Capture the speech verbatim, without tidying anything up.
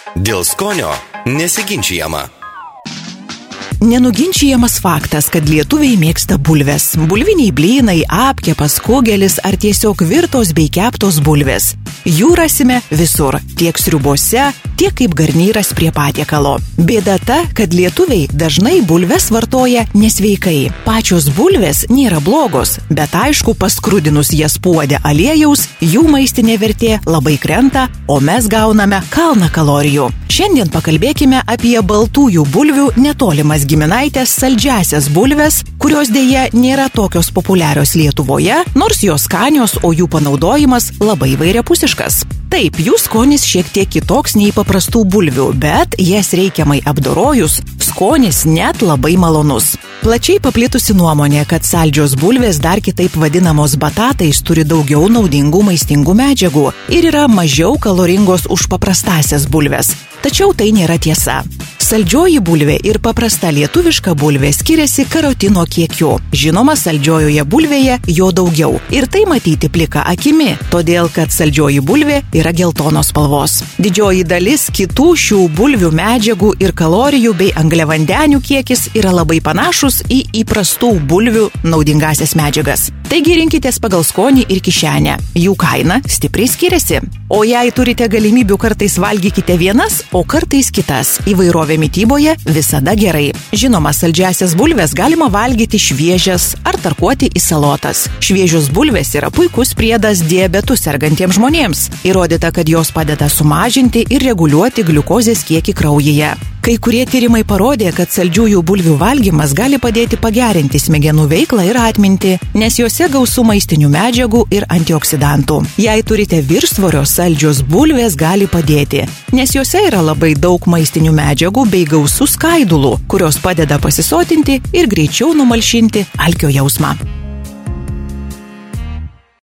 Dėl skonio nesiginčijama. Nenuginčijamas faktas, kad lietuviai mėgsta bulves. Bulviniai blynai, apkepas, kugelis ar tiesiog virtos bei keptos bulvės. Jų rasime visur, tiek sriubose, tiek kaip garnyras prie patiekalo. Bėda ta, kad lietuviai dažnai bulves vartoja nesveikai. Pačios bulvės nėra blogos, bet aišku, paskrudinus jas puode aliejaus, jų maistinė vertė labai krenta, o mes gauname kalną kalorijų. Šiandien pakalbėkime apie baltųjų bulvių netolimas giminaitės saldžiasias bulves, kurios dėja nėra tokios populiarios Lietuvoje, nors jos skanios, o jų panaudojimas labai įvairiapusiškas. Taip, jų skonis šiek tiek kitoks nei paprastų bulvių, bet jas reikiamai apdorojus, skonis net labai malonus. Plačiai paplitusi nuomonė, kad saldžios bulvės, dar kitaip vadinamos batatais, turi daugiau naudingų maistingų medžiagų ir yra mažiau kaloringos už paprastasias bulves. Tačiau tai nėra tiesa. Saldžioji bulvė ir paprasta lietuviška bulvė skiriasi karotino kiekiu. Žinoma, saldžiojoje bulvėje jo daugiau. Ir tai matyti plika akimi, todėl kad saldžioji bulvė yra geltonos spalvos. Didžioji dalis kitų šių bulvių medžiagų ir kalorijų bei angliavandenių kiekis yra labai panašus į įprastų bulvių naudingasias medžiagas. Taigi rinkitės pagal skonį ir kišenę. Jų kaina stipriai skiriasi. O jei turite galimybių, kartais valgykite vienas, o kartais kitas. Įvairovė mityboje visada gerai. Žinoma, saldžiasias bulves galima valgyti šviežias ar tarkuoti į salotas. Šviežios bulvės yra puikus priedas diabetu sergantiems žmonėms. Įrodyta, kad jos padeda sumažinti ir reguliuoti gliukozės kiekį kraujyje. Kai kurie tyrimai parodė, kad saldžiųjų bulvių valgymas gali padėti pagerinti smegenų veiklą ir atmintį, nes juose gausu maistinių medžiagų ir antioksidantų. Jei turite viršsvorio, saldžios bulvės gali padėti, nes juose yra labai daug maistinių medžiagų bei gausų skaidulų, kurios padeda pasisotinti ir greičiau numalšinti alkio jausmą.